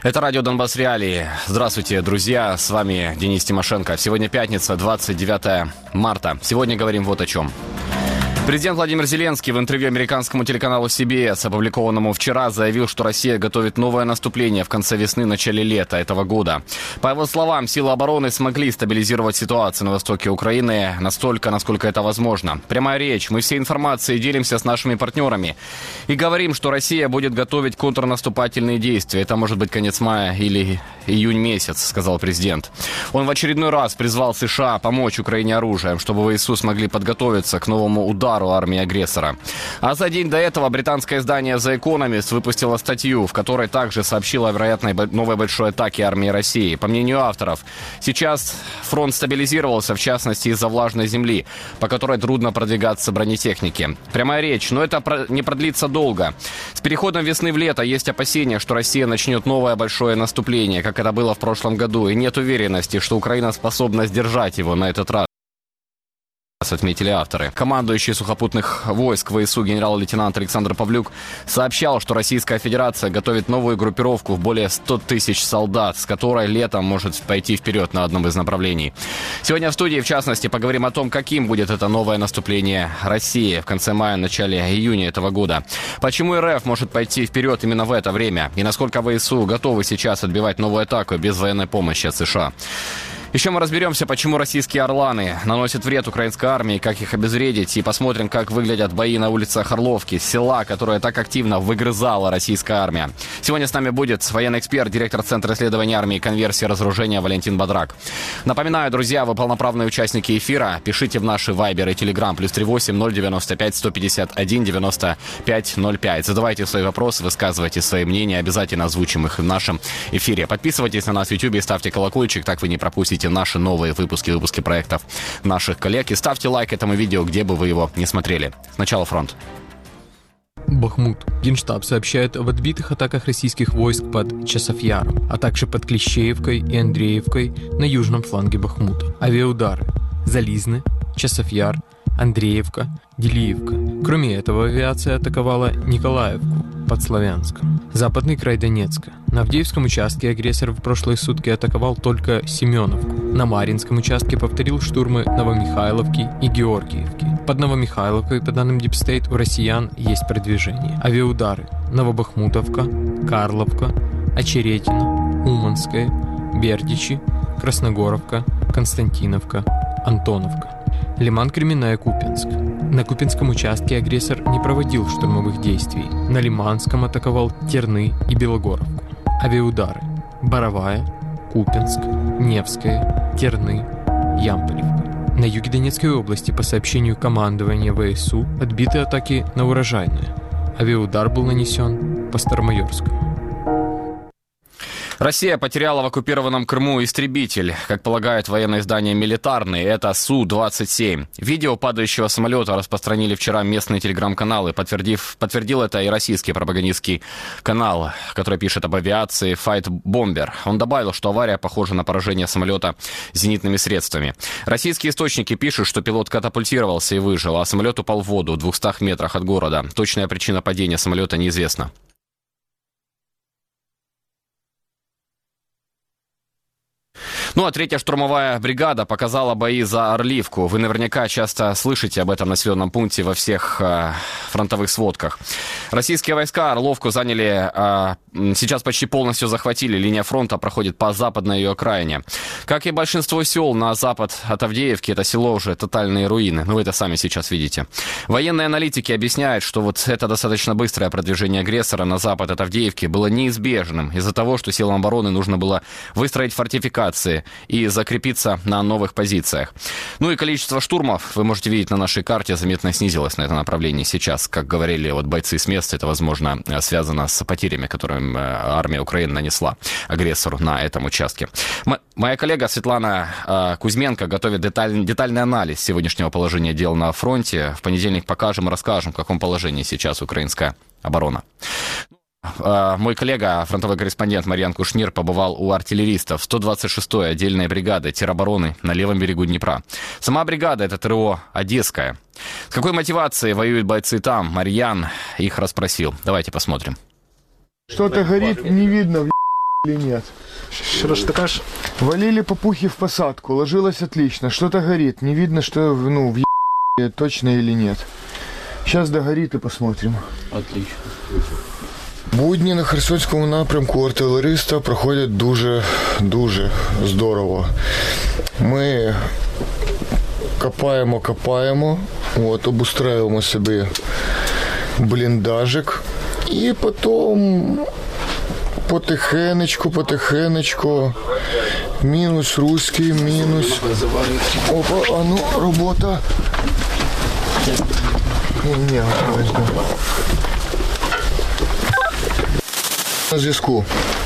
Это радио «Донбасс Реалии». Здравствуйте, друзья. С вами Денис Тимошенко. Сегодня пятница, 29 марта. Сегодня говорим вот о чем. Президент Владимир Зеленский в интервью американскому телеканалу CBS, опубликованному вчера, заявил, что Россия готовит новое наступление в конце весны, начале лета этого года. По его словам, силы обороны смогли стабилизировать ситуацию на востоке Украины настолько, насколько это возможно. Прямая речь. Мы всей информацией делимся с нашими партнерами и говорим, что Россия будет готовить контрнаступательные действия. Это может быть конец мая или июнь месяц, сказал президент. Он в очередной раз призвал США помочь Украине оружием, чтобы ВСУ смогли подготовиться к новому удару армии агрессора. А за день до этого британское издание The Economist выпустило статью, в которой также сообщило о вероятной новой большой атаке армии России. По мнению авторов, сейчас фронт стабилизировался, в частности из-за влажной земли, по которой трудно продвигаться бронетехнике. Прямая речь, но это не продлится долго. С переходом весны в лето есть опасения, что Россия начнет новое большое наступление, как это было в прошлом году, и нет уверенности, что Украина способна сдержать его на этот раз, отметили авторы. Командующий сухопутных войск ВСУ генерал-лейтенант Александр Павлюк сообщал, что Российская Федерация готовит новую группировку в более 100 тысяч солдат, с которой летом может пойти вперед на одном из направлений. Сегодня в студии, в частности, поговорим о том, каким будет это новое наступление России в конце мая, начале июня этого года. Почему РФ может пойти вперед именно в это время? И насколько ВСУ готовы сейчас отбивать новую атаку без военной помощи от США? Еще мы разберемся, почему российские «Орланы» наносят вред украинской армии, как их обезвредить, и посмотрим, как выглядят бои на улицах Орловки, села, которое так активно выгрызала российская армия. Сегодня с нами будет военный эксперт, директор Центра исследований армии, конверсии и разоружения Валентин Бадрак. Напоминаю, друзья, вы полноправные участники эфира. Пишите в наши Вайбер и Телеграм +38 095 151 95 05. Задавайте свои вопросы, высказывайте свои мнения, обязательно озвучим их в нашем эфире. Подписывайтесь на нас в YouTube и ставьте колокольчик, так вы не пропустите наши новые выпуски проектов наших коллег. И ставьте лайк этому видео, где бы вы его не смотрели. Сначала фронт. Бахмут. Генштаб сообщает об отбитых атаках российских войск под Часовьяром, а также под Клещеевкой и Андреевкой на южном фланге Бахмута. Авиаудары. Зализны, Часовьяр, Андреевка, Делиевка. Кроме этого, авиация атаковала Николаевку под Славянском. Западный край Донецка. На Авдеевском участке агрессор в прошлые сутки атаковал только Семеновку. На Марьинском участке повторил штурмы Новомихайловки и Георгиевки. Под Новомихайловкой, по данным Deep State, у россиян есть продвижение. Авиаудары. Новобахмутовка, Карловка, Очеретино, Уманская, Бердичи, Красногоровка, Константиновка, Антоновка. Лиман, Кременная, Купянск. На Купянском участке агрессор не проводил штурмовых действий. На Лиманском атаковал Терны и Белогоровку. Авиаудары. Боровая, Купянск, Невская, Терны, Ямполевка. На юге Донецкой области, по сообщению командования ВСУ, отбиты атаки на Урожайное. Авиаудар был нанесен по Старомайорскому. Россия потеряла в оккупированном Крыму истребитель, как полагает военное издание «Милитарный». Это Су-27. Видео падающего самолета распространили вчера местные телеграм-каналы. Подтвердил это и российский пропагандистский канал, который пишет об авиации Fight Bomber. Он добавил, что авария похожа на поражение самолета зенитными средствами. Российские источники пишут, что пилот катапультировался и выжил, а самолет упал в воду в 200 метрах от города. Точная причина падения самолета неизвестна. Ну а 3-я штурмовая бригада показала бои за Орливку. Вы наверняка часто слышите об этом населенном пункте во всех фронтовых сводках. Российские войска Орловку заняли, сейчас почти полностью захватили. Линия фронта проходит по западной ее окраине. Как и большинство сел на запад от Авдеевки, это село уже тотальные руины. Вы это сами сейчас видите. Военные аналитики объясняют, что вот это достаточно быстрое продвижение агрессора на запад от Авдеевки было неизбежным из-за того, что силам обороны нужно было выстроить фортификации и закрепиться на новых позициях. Ну и количество штурмов, вы можете видеть на нашей карте, заметно снизилось на этом направлении сейчас. Как говорили бойцы с места, это, возможно, связано с потерями, которые армия Украины нанесла агрессору на этом участке. Моя коллега Светлана Кузьменко готовит детальный анализ сегодняшнего положения дел на фронте. В понедельник покажем и расскажем, в каком положении сейчас украинская оборона. Мой коллега, фронтовой корреспондент Марьян Кушнир, побывал у артиллеристов 126-й отдельной бригады теробороны на левом берегу Днепра. Сама бригада — это ТРО «Одесская». С какой мотивацией воюют бойцы там? Марьян их расспросил. Давайте посмотрим. Что-то горит, не видно. или нет? Что ж ты кажешь? Валили попухи в посадку, ложилось отлично, что-то горит, не видно, что в точно или нет. Сейчас догорит и посмотрим. Отлично. Будні на Херсонському напрямку артилериста проходять дуже здорово. Ми копаємо, обустраюємо собі бліндажик і потім потихенечку, мінус руський, мінус. Опа, а ну, робота. Ні, на зв'язку.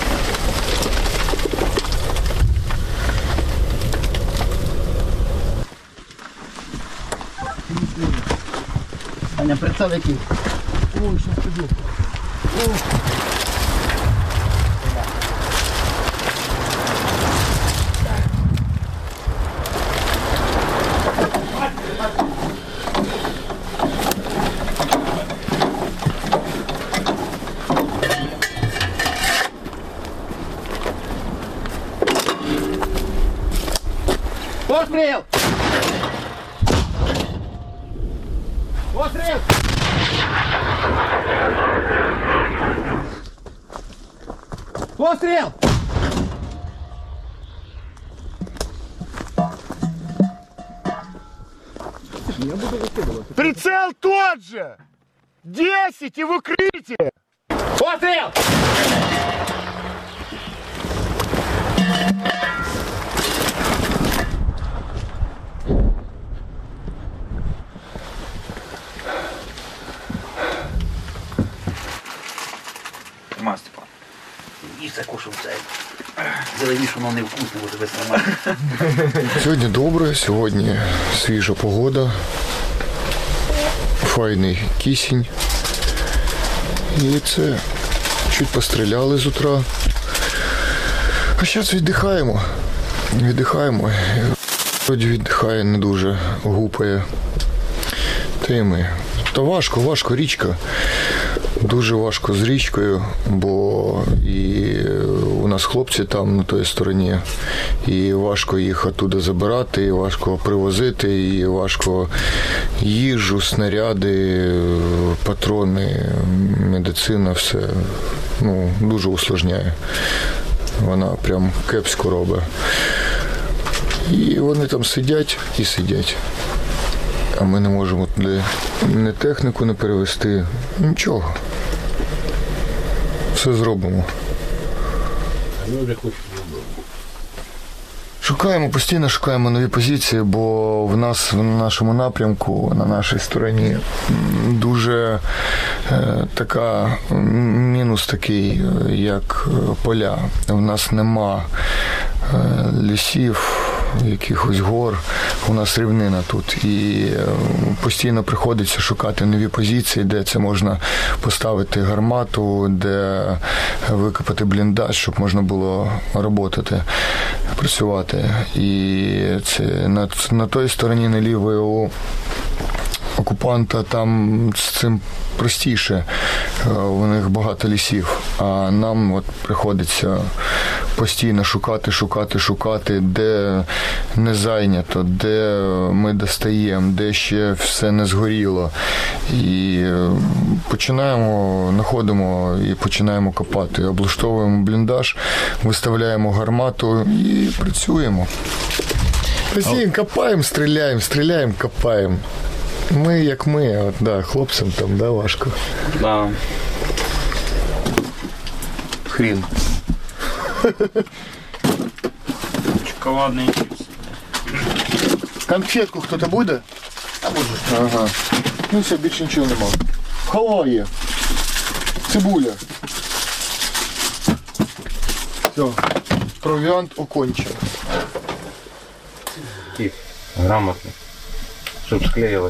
Аня, прицел який? Ой, сейчас пойду. Постріл! Постріл! Постріл! Прицел тот же! 10 и в укрытие! Постріл! Степан. І це кушав цей. Зеленіше воно не вкусно, бо тебе нормально. Сьогодні добре, сьогодні свіжа погода, файний кисень. І це чуть постріляли з утра. А зараз віддихаємо. Вроді віддихає, не дуже гупає. Та й ми. Та важко, річка. Дуже важко з річкою, бо і у нас хлопці там на той стороні, і важко їх оттуда забирати, і важко привозити, і важко їжу, снаряди, патрони, медицина, все дуже усложняє. Вона прям кепсько робить. І вони там сидять. А ми не можемо туди ні техніку не перевести, нічого. Все зробимо. Постійно шукаємо нові позиції, бо в нашому напрямку, на нашій стороні дуже мінус такий, як поля. В нас нема лісів, якихось гор, у нас рівнина тут, і постійно приходиться шукати нові позиції, де це можна поставити гармату, де викопати бліндаж, щоб можна було працювати. І це на той стороні, на лівої у окупанта, там з цим простіше, у них багато лісів, а нам приходиться постійно шукати, де не зайнято, де ми достаємо, де ще все не згоріло. І знаходимо і починаємо копати. Облаштовуємо бліндаж, виставляємо гармату і працюємо. Копаємо, стріляємо, копаємо. Ми як ми, хлопцям там, важко. Да. Хрін. Шоколадний чипс. Конфетку хто-то буде? Ага. Ну все, більше нічого нема. Халва є. Цибуля. Все. Провіант окончен. Грамотно. Щоб склеїлось.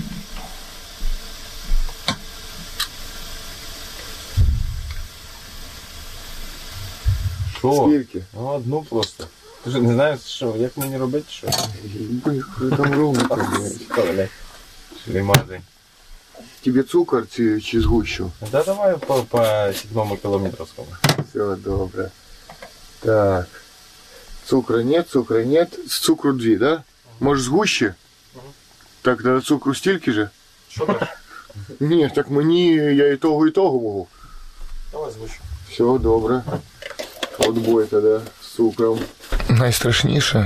Що? Скільки? Ну, одну просто. Ти ж не знаєш, що, як мені робити, що? Ви там робите. Шлімазий. Тебе цукор чи згущу? Да давай по 7 кілометровському. Все, добре. Так. Цукра нет. С цукру 2, да? Может, сгуще? Так, тогда цукру стільки же? Що так? Ні, так мені, я і того можу. Давай звучу. Все, добре. Отбой тоді з цукром. Найстрашніше?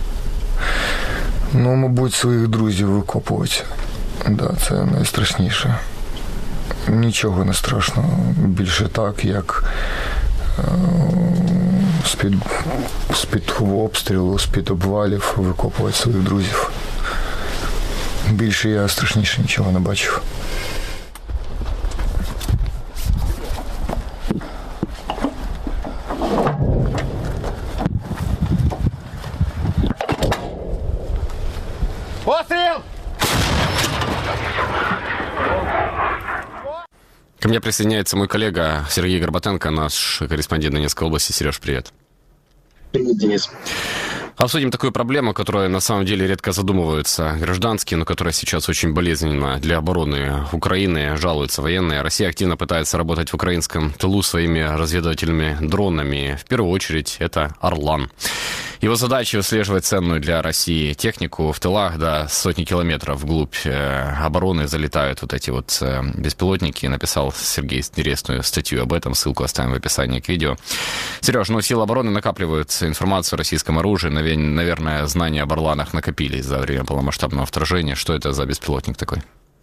Ну, мабуть, своїх друзів викопувати. Да, це найстрашніше. Нічого не страшно. Більше так, як з-під обстрілу, з-під обвалів викопувати своїх друзів. Більше я страшніше нічого не бачив. Постріл! Ко мне присоединяется мой коллега Сергей Горбатенко, наш корреспондент Донецкой области. Сереж, привет. Привет, Денис. Обсудим такую проблему, которая на самом деле редко задумываются гражданские, но которая сейчас очень болезненна для обороны Украины. Жалуются военные. Россия активно пытается работать в украинском тылу своими разведывательными дронами. В первую очередь это «Орлан». Его задача выслеживать ценную для России технику в тылах, до сотни километров вглубь обороны залетают вот эти вот беспилотники. Написал Сергей интересную статью об этом, ссылку оставим в описании к видео. Сереж, силы обороны накапливают информацию о российском оружии. Наверное, знания об «Орланах» накопились за время полномасштабного вторжения. Что это за беспилотник такой?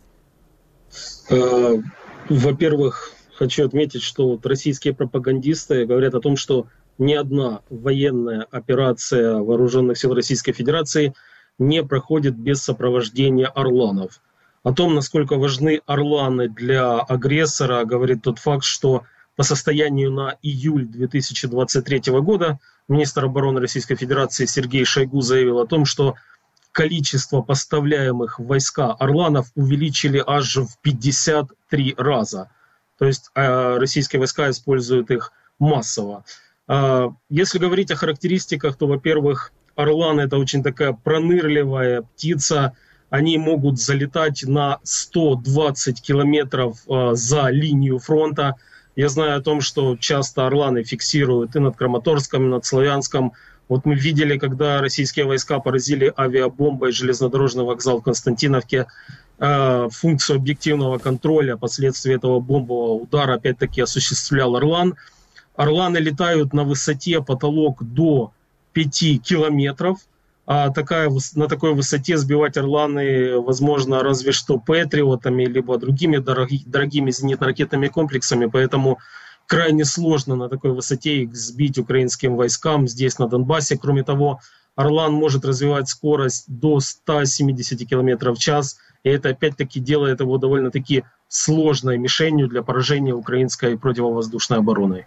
Во-первых, хочу отметить, что вот российские пропагандисты говорят о том, что ни одна военная операция вооруженных сил Российской Федерации не проходит без сопровождения «Орланов». О том, насколько важны «Орланы» для агрессора, говорит тот факт, что по состоянию на июль 2023 года министр обороны Российской Федерации Сергей Шойгу заявил о том, что количество поставляемых в войска «Орланов» увеличили аж в 53 раза. То есть российские войска используют их массово. Если говорить о характеристиках, то, во-первых, «Орлан» — это очень такая пронырливая птица. Они могут залетать на 120 километров за линию фронта. Я знаю о том, что часто «Орланы» фиксируют и над Краматорском, и над Славянском. Вот мы видели, когда российские войска поразили авиабомбой железнодорожный вокзал в Константиновке, функцию объективного контроля последствий этого бомбового удара опять-таки осуществлял «Орлан». «Орланы» летают на высоте потолок до 5 километров. На такой высоте сбивать «Орланы» возможно разве что «Патриотами», либо другими дорогими зенитно-ракетными комплексами. Поэтому крайне сложно на такой высоте их сбить украинским войскам здесь, на Донбассе. Кроме того, «Орлан» может развивать скорость до 170 км в час. И это опять-таки делает его довольно-таки сложной мишенью для поражения украинской противовоздушной обороны.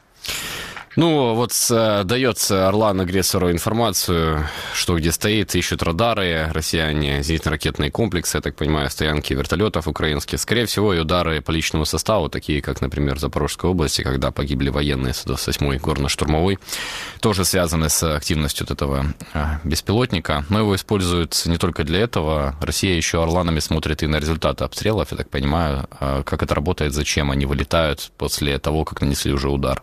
Дается «Орлан» агрессору информацию, что где стоит, ищут радары, россияне, зенитно-ракетные комплексы, я так понимаю, стоянки вертолетов украинских. Скорее всего, и удары по личному составу, такие как, например, в Запорожской области, когда погибли военные 128-й горно-штурмовой, тоже связаны с активностью вот этого беспилотника. Но его используют не только для этого. Россия еще «Орланами» смотрит и на результаты обстрелов, я так понимаю, как это работает, зачем они вылетают после того, как нанесли уже удар.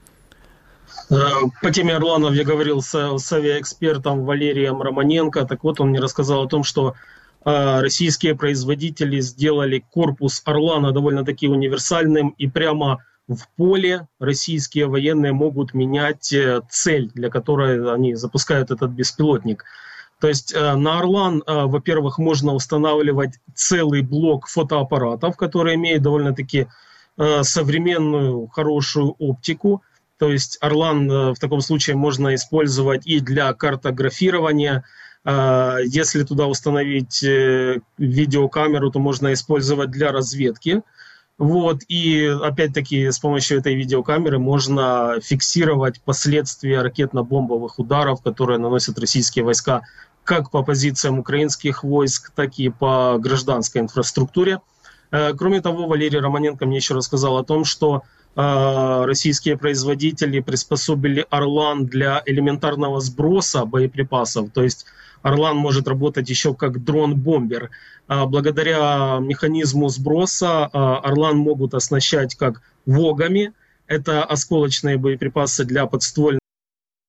По теме «Орланов» я говорил с авиаэкспертом Валерием Романенко. Так вот, он мне рассказал о том, что российские производители сделали корпус «Орлана» довольно-таки универсальным, и прямо в поле российские военные могут менять цель, для которой они запускают этот беспилотник. То есть на «Орлан», во-первых, можно устанавливать целый блок фотоаппаратов, который имеет довольно-таки современную, хорошую оптику. То есть «Орлан» в таком случае можно использовать и для картографирования. Если туда установить видеокамеру, то можно использовать для разведки. И опять-таки с помощью этой видеокамеры можно фиксировать последствия ракетно-бомбовых ударов, которые наносят российские войска как по позициям украинских войск, так и по гражданской инфраструктуре. Кроме того, Валерий Романенко мне еще рассказал о том, что российские производители приспособили «Орлан» для элементарного сброса боеприпасов. То есть «Орлан» может работать еще как дрон-бомбер. Благодаря механизму сброса «Орлан» могут оснащать как «Вогами». Это осколочные боеприпасы для подствольных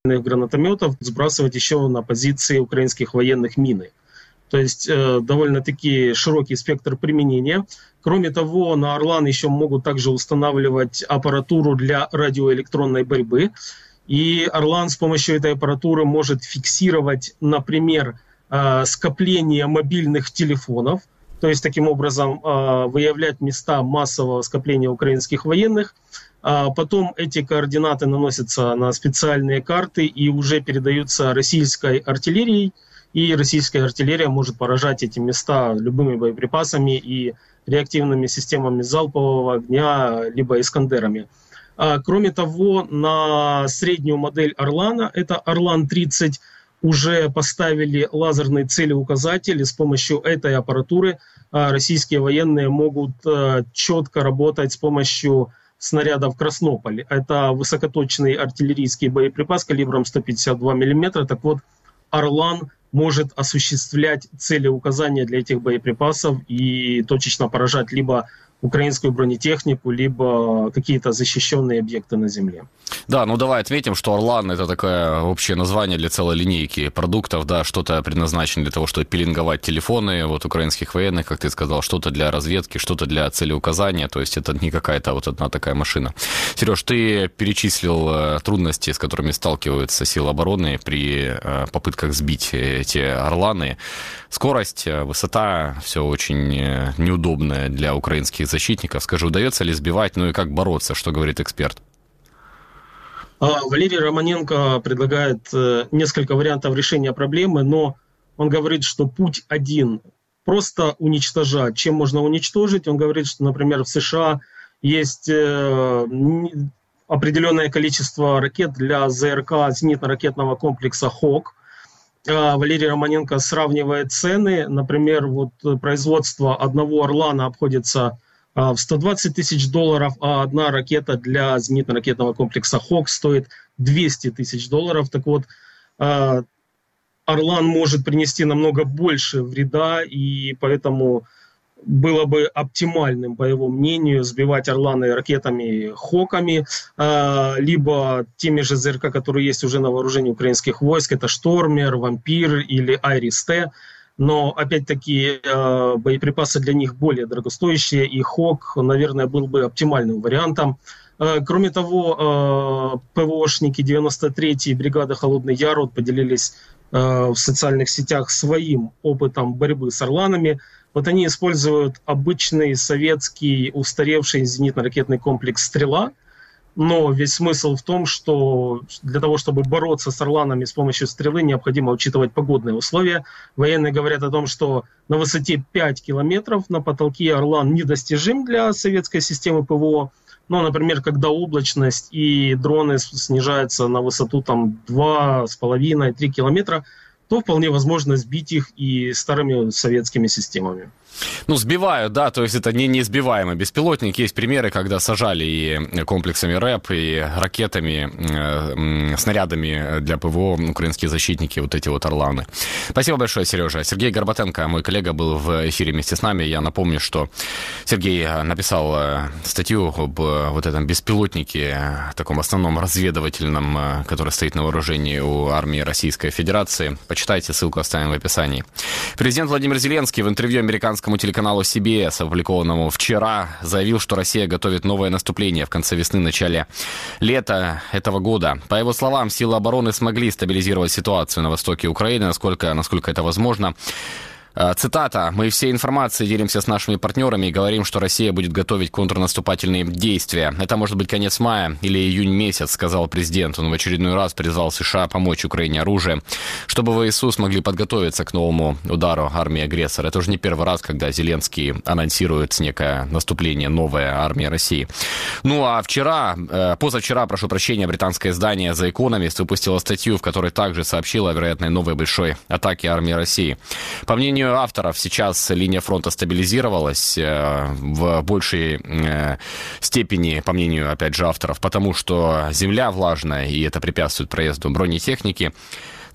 гранатометов сбрасывать еще на позиции украинских военных мины. То есть довольно-таки широкий спектр применения. Кроме того, на «Орлан» еще могут также устанавливать аппаратуру для радиоэлектронной борьбы. И «Орлан» с помощью этой аппаратуры может фиксировать, например, скопление мобильных телефонов, то есть таким образом выявлять места массового скопления украинских военных. Потом эти координаты наносятся на специальные карты и уже передаются российской артиллерией, и российская артиллерия может поражать эти места любыми боеприпасами и реактивными системами залпового огня, либо «Искандерами». Кроме того, на среднюю модель «Орлана», это «Орлан-30», уже поставили лазерный целеуказатель, и с помощью этой аппаратуры российские военные могут четко работать с помощью снарядов «Краснополь». Это высокоточный артиллерийский боеприпас калибром 152 мм. Так вот, «Орлан» может осуществлять целеуказания для этих боеприпасов и точечно поражать либо украинскую бронетехнику, либо какие-то защищенные объекты на земле. Да, ну давай отметим, что «Орлан» — это такое общее название для целой линейки продуктов, да, что-то предназначено для того, чтобы пеленговать телефоны вот украинских военных, как ты сказал, что-то для разведки, что-то для целеуказания, то есть это не какая-то вот одна такая машина. Сереж, ты перечислил трудности, с которыми сталкиваются силы обороны при попытках сбить эти «Орланы». Скорость, высота, все очень неудобное для украинских защитников. Скажи, удается ли сбивать, ну и как бороться, что говорит эксперт? Валерий Романенко предлагает несколько вариантов решения проблемы, но он говорит, что путь один – просто уничтожать. Чем можно уничтожить? Он говорит, что, например, в США есть определенное количество ракет для ЗРК, зенитно-ракетного комплекса «Хок». Валерий Романенко сравнивает цены. Например, вот производство одного «Орлана» обходится в $120 тысяч, а одна ракета для зенитно-ракетного комплекса «Хок» стоит $200 тысяч. Так вот, «Орлан» может принести намного больше вреда, и поэтому было бы оптимальным, по его мнению, сбивать «Орланы» ракетами «Хоками», либо теми же ЗРК, которые есть уже на вооружении украинских войск, это «Штормер», «Вампир» или «Айрис-Т». Но, опять-таки, боеприпасы для них более дорогостоящие, и «Хок», наверное, был бы оптимальным вариантом. Кроме того, ПВОшники 93-й бригады «Холодный Яр» поделились в социальных сетях своим опытом борьбы с «Орланами». Вот они используют обычный советский устаревший зенитно-ракетный комплекс «Стрела», но весь смысл в том, что для того, чтобы бороться с «Орланами» с помощью «Стрелы», необходимо учитывать погодные условия. Военные говорят о том, что на высоте 5 километров на потолке «Орлан» недостижим для советской системы ПВО. Но, например, когда облачность и дроны снижаются на высоту 2,5-3 километра, то вполне возможно сбить их и старыми советскими системами. Ну, сбивают, да, то есть это не неизбиваемый беспилотник. Есть примеры, когда сажали и комплексами РЭП, и ракетами, снарядами для ПВО украинские защитники, вот эти вот «Орланы». Спасибо большое, Сережа. Сергей Горбатенко, мой коллега, был в эфире вместе с нами. Я напомню, что Сергей написал статью об вот этом беспилотнике, таком основном разведывательном, который стоит на вооружении у армии Российской Федерации. Почитайте, ссылку оставим в описании. Президент Владимир Зеленский в интервью американскому телеканалу CBS, опубликованному вчера, заявил, что Россия готовит новое наступление в конце весны, начале лета этого года. По его словам, силы обороны смогли стабилизировать ситуацию на востоке Украины, насколько это возможно. Цитата. «Мы всей информацией делимся с нашими партнерами и говорим, что Россия будет готовить контрнаступательные действия. Это может быть конец мая или июнь месяц», сказал президент. Он в очередной раз призвал США помочь Украине оружием, чтобы ВСУ смогли подготовиться к новому удару армии-агрессора. Это уже не первый раз, когда Зеленский анонсирует некое наступление, новая армия России. Ну а позавчера, британское издание The Economist выпустило статью, в которой также сообщило о вероятной новой большой атаке армии России. По мнению авторов, сейчас линия фронта стабилизировалась в большей степени, по мнению, опять же, авторов, потому что земля влажная, и это препятствует проезду бронетехники.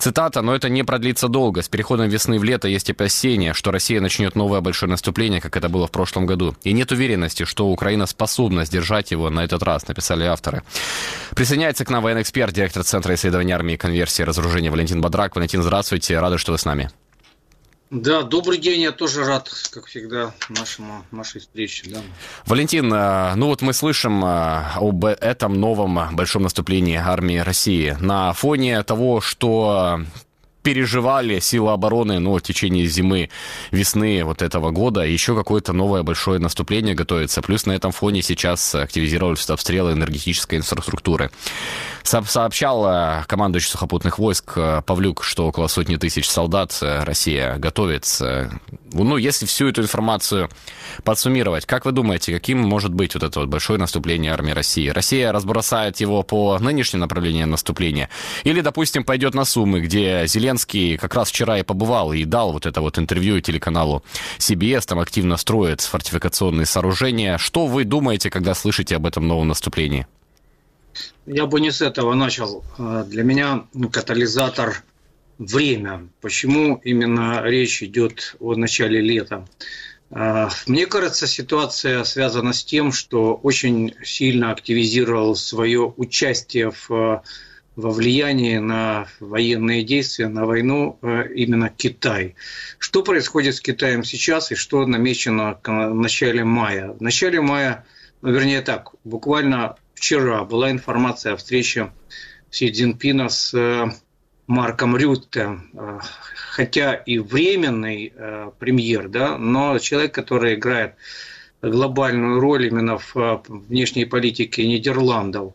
Цитата: «Но это не продлится долго. С переходом весны в лето есть опасения, что Россия начнет новое большое наступление, как это было в прошлом году. И нет уверенности, что Украина способна сдержать его на этот раз», написали авторы. Присоединяется к нам военный эксперт, директор Центра исследований армии, конверсии и разоружения Валентин Бадрак. Валентин, здравствуйте. Рады, что вы с нами. Да, добрый день, я тоже рад, как всегда, нашей встрече. Да. Валентин, ну вот мы слышим об этом новом большом наступлении армии России на фоне того, что переживали силы обороны, в течение зимы, весны вот этого года. Еще какое-то новое большое наступление готовится. Плюс на этом фоне сейчас активизировались обстрелы энергетической инфраструктуры. Сообщал командующий сухопутных войск Павлюк, что около 100 тысяч солдат Россия готовится. Если всю эту информацию подсуммировать, как вы думаете, каким может быть вот это вот большое наступление армии России? Россия разбросает его по нынешним направлениям наступления? Или, допустим, пойдет на Сумы, где Зеленский как раз вчера и побывал, и дал вот это вот интервью телеканалу CBS, там активно строят фортификационные сооружения. Что вы думаете, когда слышите об этом новом наступлении? Я бы не с этого начал. Для меня катализатор – время. Почему именно речь идет о начале лета? Мне кажется, ситуация связана с тем, что очень сильно активизировал свое участие во влиянии на военные действия, на войну именно Китай. Что происходит с Китаем сейчас и что намечено в начале мая? В начале мая, буквально вчера была информация о встрече Си Цзиньпина с Марком Рютте, хотя и временный премьер, да, но человек, который играет глобальную роль именно в внешней политике Нидерландов.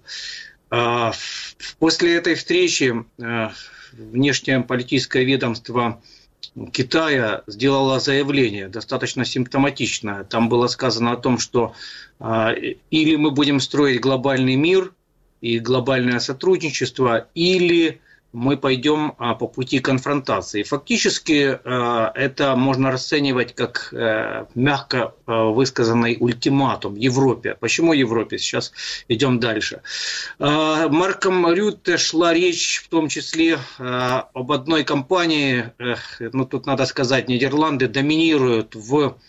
После этой встречи внешнее политическое ведомство Китая сделало заявление, достаточно симптоматичное. Там было сказано о том, что или мы будем строить глобальный мир и глобальное сотрудничество, или мы пойдем по пути конфронтации. Фактически это можно расценивать как мягко высказанный ультиматум Европе. Почему Европе? Сейчас идем дальше. Марком Рютте шла речь в том числе об одной компании, тут надо сказать, Нидерланды доминируют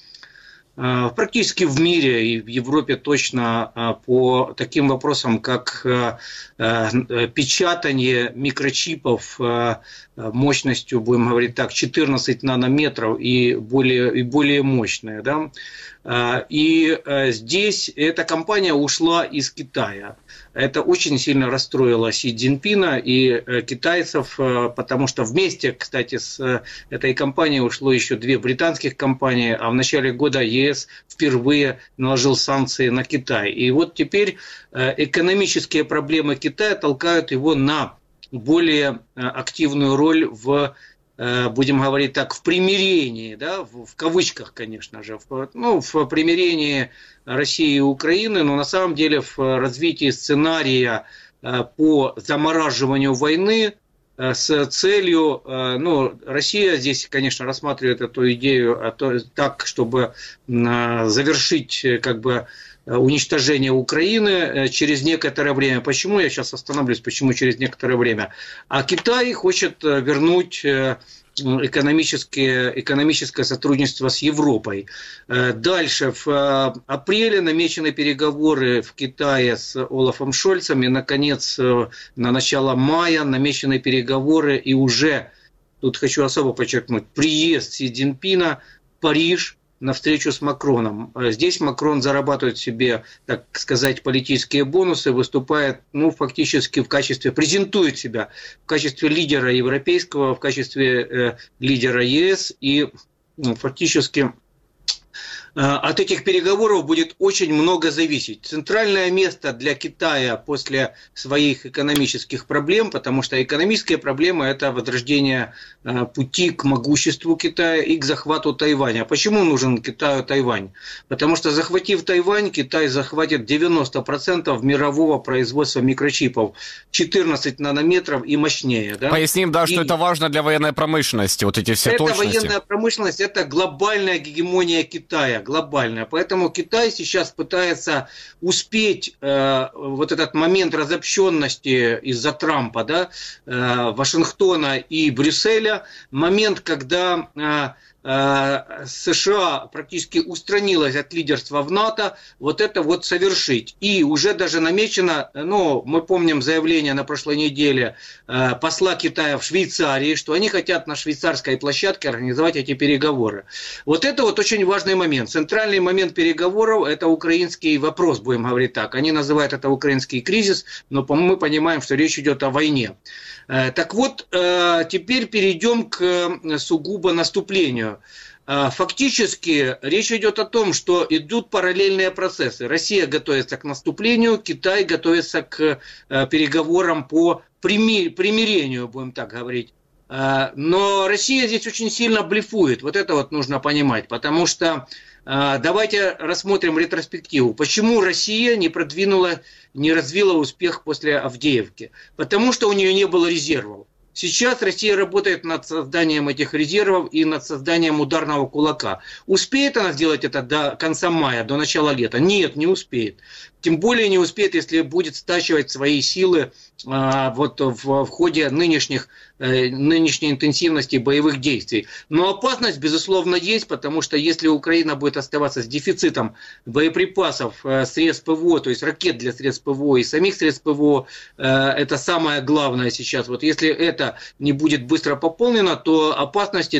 практически в мире и в Европе точно по таким вопросам, как печатание микрочипов мощностью, будем говорить так, 14 нанометров и более мощные. Да? И здесь эта компания ушла из Китая. Это очень сильно расстроило Си Цзиньпина и китайцев, потому что вместе, кстати, с этой компанией ушло еще 2 британских компании, а в начале года ЕС впервые наложил санкции на Китай. И вот теперь экономические проблемы Китая толкают его на более активную роль будем говорить так, в примирении, да, в кавычках, конечно же, в примирении России и Украины, но на самом деле в развитии сценария по замораживанию войны с целью, Россия здесь, конечно, рассматривает эту идею так, чтобы завершить уничтожение Украины через некоторое время. Почему? Я сейчас остановлюсь, почему через некоторое время. А Китай хочет вернуть экономическое сотрудничество с Европой. Дальше, в апреле намечены переговоры в Китае с Олафом Шольцем, и, наконец, на начало мая намечены переговоры, и уже, тут хочу особо подчеркнуть, приезд Си Цзиньпина в Париж на встречу с Макроном. Здесь Макрон зарабатывает себе, так сказать, политические бонусы, выступает, фактически презентует себя в качестве лидера европейского, в качестве лидера ЕС, и фактически от этих переговоров будет очень много зависеть. Центральное место для Китая после своих экономических проблем, потому что экономические проблемы – это возрождение пути к могуществу Китая и к захвату Тайваня. Почему нужен Китаю Тайвань? Потому что, захватив Тайвань, Китай захватит 90% мирового производства микрочипов, 14 нанометров и мощнее. Да? Поясним, что это важно для военной промышленности, вот эти все точности. Военная промышленность – это глобальная гегемония Китая. глобальная. Поэтому Китай сейчас пытается успеть вот этот момент разобщенности из-за Трампа, да, Вашингтона и Брюсселя, момент, когда США практически устранилась от лидерства в НАТО, вот это вот совершить. И уже даже намечено, ну, мы помним заявление на прошлой неделе посла Китая в Швейцарии, что они хотят на швейцарской площадке организовать эти переговоры. Вот это вот очень важный момент. Центральный момент переговоров – это украинский вопрос, будем говорить так. Они называют это украинский кризис, но мы понимаем, что речь идет о войне. Так вот, теперь перейдем к сугубо наступлению. Фактически речь идет о том, что идут параллельные процессы. Россия готовится к наступлению, Китай готовится к переговорам по примирению, будем так говорить. Но Россия здесь очень сильно блефует. Вот это вот нужно понимать, потому что давайте рассмотрим ретроспективу. Почему Россия не развила успех после Авдеевки? Потому что у нее не было резервов. Сейчас Россия работает над созданием этих резервов и над созданием ударного кулака. Успеет она сделать это до конца мая, до начала лета? Нет, не успеет. Тем более не успеет, если будет стачивать свои силы вот в ходе нынешней интенсивности боевых действий. Но опасность, безусловно, есть, потому что если Украина будет оставаться с дефицитом боеприпасов, средств ПВО, то есть ракет для средств ПВО и самих средств ПВО, это самое главное сейчас. Вот если это не будет быстро пополнено, то опасности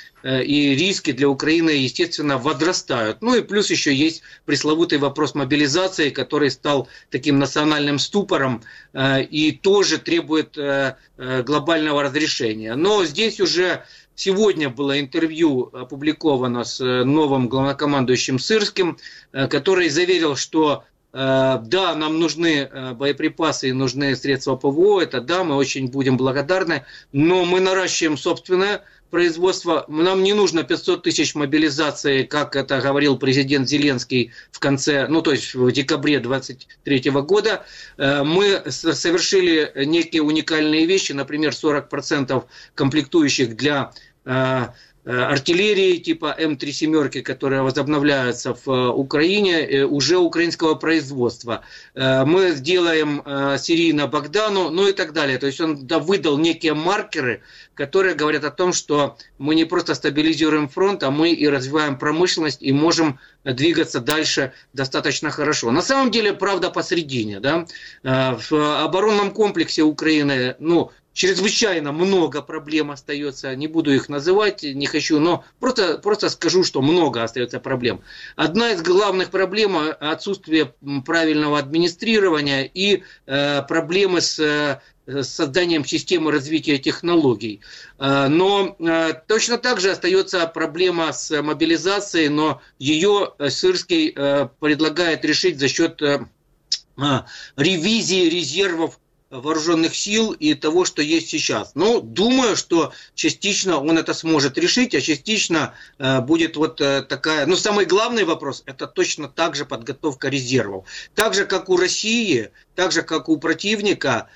и риски для Украины, естественно, возрастают. Ну и плюс еще есть пресловутый вопрос мобилизации, который стал таким национальным ступором и тоже требует глобального разрешения. Но здесь уже сегодня было интервью опубликовано с новым главнокомандующим Сырским, который заверил, что да, нам нужны боеприпасы и нужны средства ПВО, это да, мы очень будем благодарны, но мы наращиваем собственное производство. Нам не нужно 500 тысяч мобилизации, как это говорил президент Зеленский в конце, ну то есть в декабре 2023 года. Мы совершили некие уникальные вещи, например, 40% комплектующих для артиллерии типа М3 семерки, которые возобновляются в Украине, уже украинского производства. Мы сделаем серийно Богдану, ну и так далее. То есть он выдал некие маркеры, которые говорят о том, что мы не просто стабилизируем фронт, а мы и развиваем промышленность и можем двигаться дальше достаточно хорошо. На самом деле правда посередине. Да? В оборонном комплексе Украины, чрезвычайно много проблем остается, не буду их называть, не хочу, но просто скажу, что много остается проблем. Одна из главных проблем – отсутствие правильного администрирования и проблемы с созданием системы развития технологий. Но точно так же остается проблема с мобилизацией, но ее Сырский предлагает решить за счет ревизии резервов вооруженных сил и того, что есть сейчас. Думаю, что частично он это сможет решить, а частично будет вот такая... самый главный вопрос – это точно так же подготовка резервов. Так же, как у России, так же, как у противника,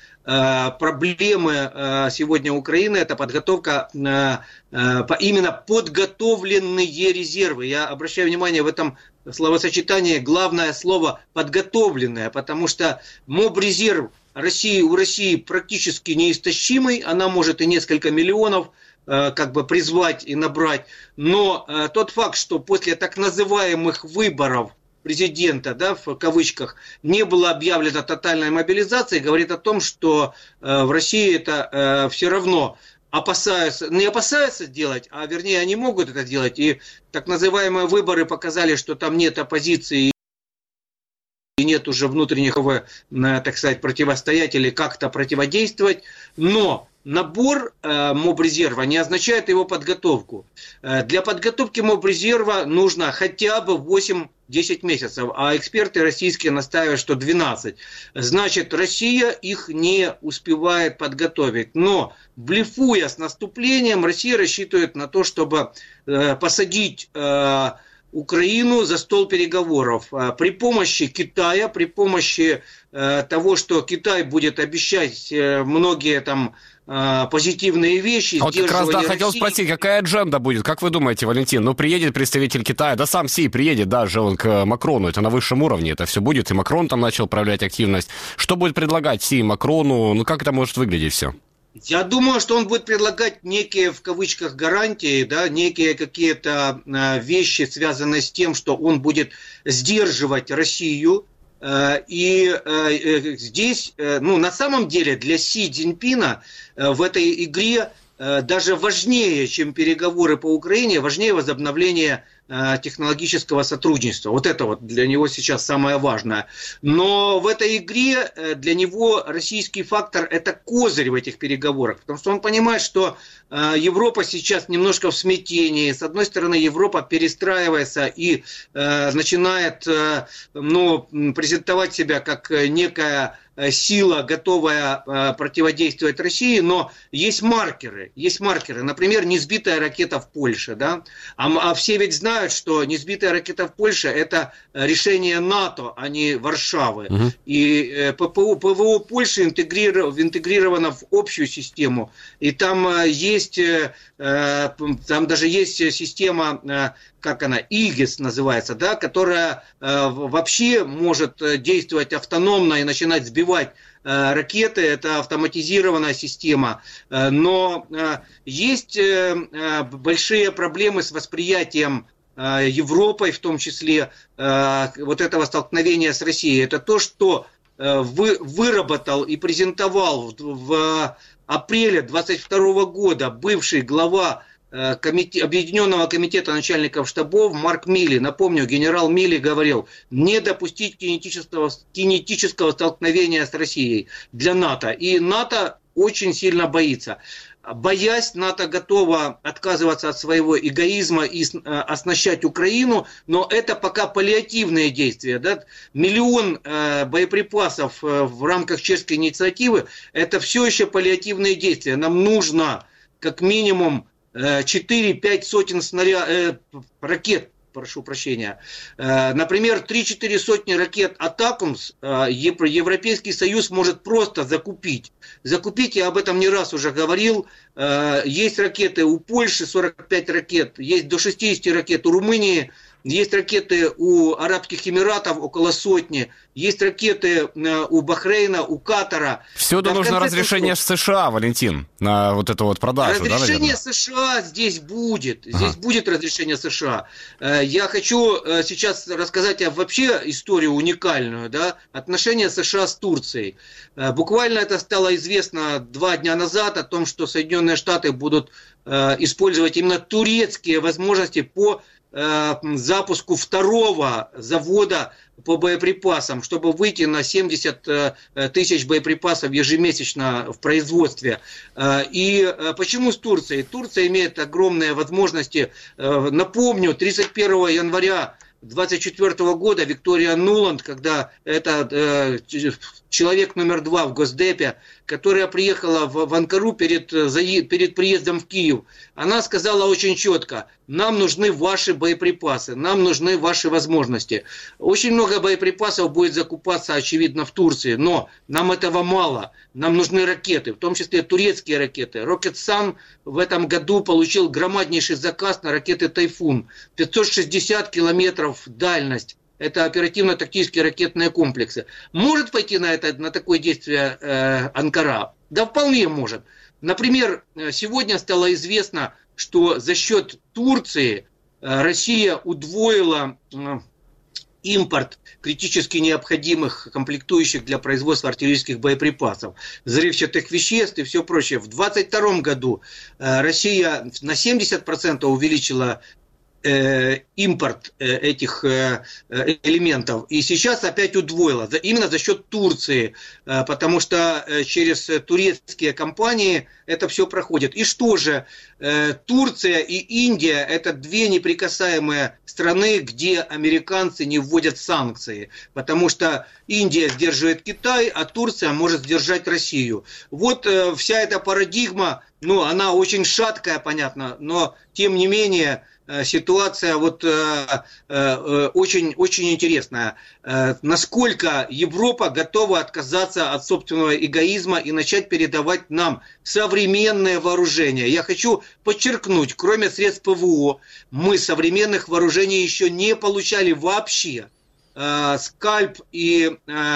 проблемы сегодня Украины – это подготовка, именно подготовленные резервы. Я обращаю внимание, в этом словосочетании главное слово «подготовленное», потому что мобрезерв у России практически неистощимый, она может и несколько миллионов призвать и набрать, но тот факт, что после так называемых выборов президента, в кавычках, не было объявлено тотальной мобилизации, говорит о том, что в России это все равно не опасаются делать, а вернее они могут это делать, и так называемые выборы показали, что там нет оппозиции, и нет уже внутренних, так сказать, противостоять или как-то противодействовать, но набор мобрезерва не означает его подготовку. Для подготовки мобрезерва нужно хотя бы 8-10 месяцев, а эксперты российские настаивают, что 12. Значит, Россия их не успевает подготовить. Но, блефуя с наступлением, Россия рассчитывает на то, чтобы посадить Украину за стол переговоров при помощи Китая, при помощи того, что Китай будет обещать многие позитивные вещи. Вот как раз, да, хотел России. спросить, какая адженда будет? Как вы думаете, Валентин? Ну, приедет представитель Китая, да сам Си приедет даже он к Макрону, это на высшем уровне это все будет, и Макрон там начал проявлять активность. Что будет предлагать Си Макрону? Ну, как это может выглядеть все? Я думаю, что он будет предлагать некие, в кавычках, гарантии, да, некие какие-то вещи, связанные с тем, что он будет сдерживать Россию. И здесь, ну, на самом деле, для Си Цзиньпина в этой игре даже важнее, чем переговоры по Украине, важнее возобновление технологического сотрудничества. Вот это вот для него сейчас самое важное. Но в этой игре для него российский фактор – это козырь в этих переговорах. Потому что он понимает, что Европа сейчас немножко в смятении. С одной стороны, Европа перестраивается и начинает презентовать себя как некая сила, готовая противодействовать России, но есть маркеры. Например, несбитая ракета в Польше. Да? А все ведь знают, что несбитая ракета в Польше – это решение НАТО, а не Варшавы. Угу. И ПВО Польши интегрировано в общую систему. И там даже есть система, как она, ИГИС называется, да, которая вообще может действовать автономно и начинать сбивать ракеты. Это автоматизированная система. Но есть большие проблемы с восприятием Европой, в том числе вот этого столкновения с Россией. Это то, что выработал и презентовал в апреле 2022 года бывший глава Объединенного комитета начальников штабов Марк Милли. Напомню, генерал Милли говорил: не допустить кинетического столкновения с Россией для НАТО. И НАТО очень сильно боится. Боясь, НАТО готова отказываться от своего эгоизма и оснащать Украину, но это пока паллиативные действия. Да? 1 миллион боеприпасов в рамках чешской инициативы – это все еще паллиативные действия. Нам нужно как минимум 4-5 сотен ракет, прошу прощения. Например, 3-4 сотни ракет «Атакумс» Европейский Союз может просто закупить. Я об этом не раз уже говорил. Есть ракеты у Польши, 45 ракет, есть до 60 ракет у Румынии, есть ракеты у Арабских Эмиратов, около сотни, есть ракеты у Бахрейна, у Катара. Всюду нужно разрешение США, Валентин, на вот эту вот продажу. Разрешение США здесь будет. Здесь будет разрешение США. Я хочу сейчас рассказать вообще историю уникальную. Да? Отношения США с Турцией. Буквально это стало известно 2 дня назад о том, что Соединенные Штаты будут использовать именно турецкие возможности по запуску 2-го завода по боеприпасам, чтобы выйти на 70 тысяч боеприпасов ежемесячно в производстве. И почему с Турцией? Турция имеет огромные возможности. Напомню, 31 января 1924 года Виктория Нуланд, когда это человек номер 2 в Госдепе, которая приехала в Анкару перед приездом в Киев, она сказала очень четко: нам нужны ваши боеприпасы, нам нужны ваши возможности. Очень много боеприпасов будет закупаться, очевидно, в Турции, но нам этого мало. Нам нужны ракеты, в том числе турецкие ракеты. Roketsan в этом году получил громаднейший заказ на ракеты «Тайфун». 560 километров дальность. Это оперативно-тактические ракетные комплексы. Может пойти на такое действие Анкара? Да вполне может. Например, сегодня стало известно, что за счет Турции Россия удвоила импорт критически необходимых комплектующих для производства артиллерийских боеприпасов, взрывчатых веществ и все прочее. В 2022 году Россия на 70% увеличила импорт этих элементов. И сейчас опять удвоила. Именно за счет Турции. Потому что через турецкие компании это все проходит. И что же? Турция и Индия – это 2 неприкасаемые страны, где американцы не вводят санкции. Потому что Индия сдерживает Китай, а Турция может сдержать Россию. Вот вся эта парадигма, она очень шаткая, понятно, но тем не менее ситуация вот очень, очень интересная. Насколько Европа готова отказаться от собственного эгоизма и начать передавать нам современное вооружение. Я хочу подчеркнуть, кроме средств ПВО, мы современных вооружений еще не получали вообще. Скальп и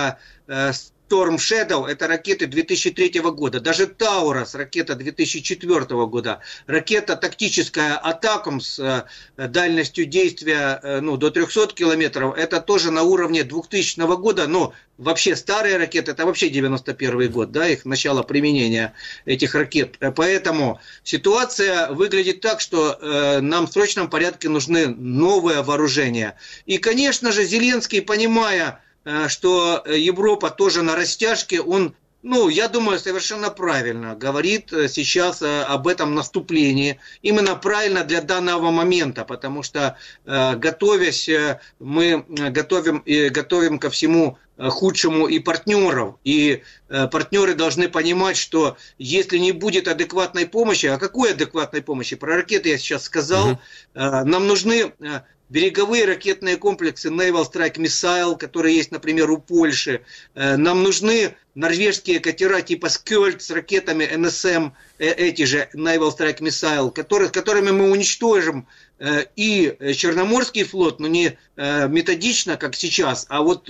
Storm Shadow – это ракеты 2003 года. Даже Таурус – ракета 2004 года. Ракета тактическая Атакам с дальностью действия до 300 километров – это тоже на уровне 2000 года. Но вообще старые ракеты – это вообще 91 год, да, их начало применения этих ракет. Поэтому ситуация выглядит так, что нам в срочном порядке нужны новые вооружения. И, конечно же, Зеленский, понимая, что Европа тоже на растяжке, он, я думаю, совершенно правильно говорит сейчас об этом наступлении. Именно правильно для данного момента, потому что, готовясь, мы готовим ко всему худшему и партнеров. И партнеры должны понимать, что если не будет адекватной помощи, а какой адекватной помощи? Про ракеты я сейчас сказал. Нам нужны береговые ракетные комплексы Naval Strike Missile, которые есть, например, у Польши. Нам нужны норвежские катера типа Skjold с ракетами НСМ, эти же Naval Strike Missile, которыми мы уничтожим и Черноморский флот, но не методично, как сейчас, а вот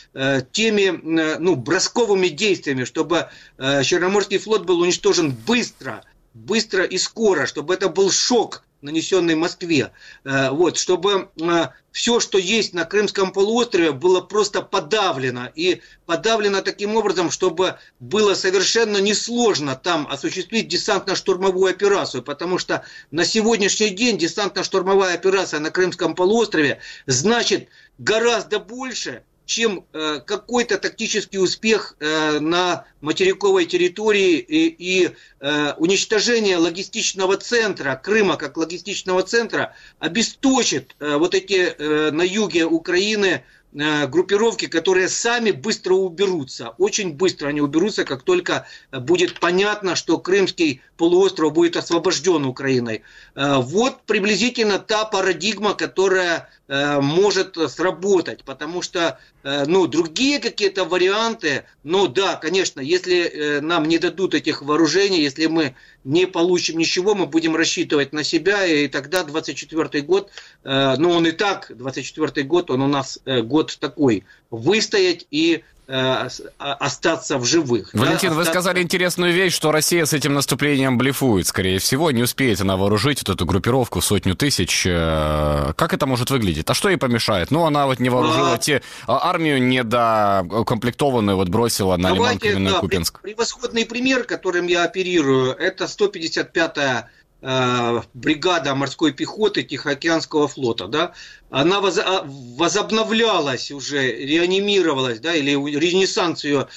теми бросковыми действиями, чтобы Черноморский флот был уничтожен быстро и скоро, чтобы это был шок, нанесенный Москве, чтобы все, что есть на Крымском полуострове, было просто подавлено. И подавлено таким образом, чтобы было совершенно несложно там осуществить десантно-штурмовую операцию. Потому что на сегодняшний день десантно-штурмовая операция на Крымском полуострове значит гораздо больше, чем какой-то тактический успех на материковой территории и уничтожение логистичного центра, Крыма как логистичного центра, обесточит вот эти на юге Украины группировки, которые сами быстро уберутся. Очень быстро они уберутся, как только будет понятно, что Крымский полуостров будет освобожден Украиной. Вот приблизительно та парадигма, которая может сработать, потому что другие какие-то варианты, да, конечно, если нам не дадут этих вооружений, если мы не получим ничего, мы будем рассчитывать на себя, и тогда 24-й год, он и так, 24-й год, он у нас год такой, выстоять и остаться в живых. Валентин, вы сказали интересную вещь, что Россия с этим наступлением блефует, скорее всего, не успеет она вооружить вот эту группировку 100 тысяч. Как это может выглядеть? А что ей помешает? она вот не вооружила армию недокомплектованную, бросила на Лиман-Каменной Купинск. Превосходный пример, которым я оперирую, это 155-я бригада морской пехоты Тихоокеанского флота, да, она возобновлялась уже, реанимировалась, да, или ренессанс ее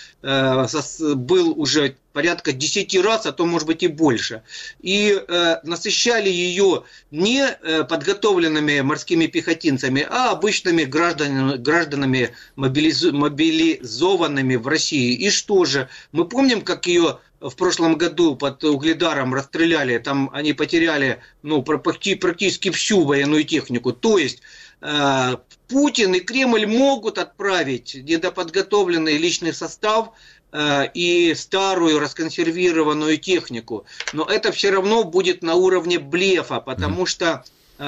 был уже порядка 10 раз, а то, может быть, и больше. И насыщали ее не подготовленными морскими пехотинцами, а обычными гражданами мобилизованными в России. И что же? Мы помним, как ее в прошлом году под Угледаром расстреляли, там они потеряли практически всю военную технику. То есть Путин и Кремль могут отправить недоподготовленный личный состав и старую расконсервированную технику, но это все равно будет на уровне блефа, потому что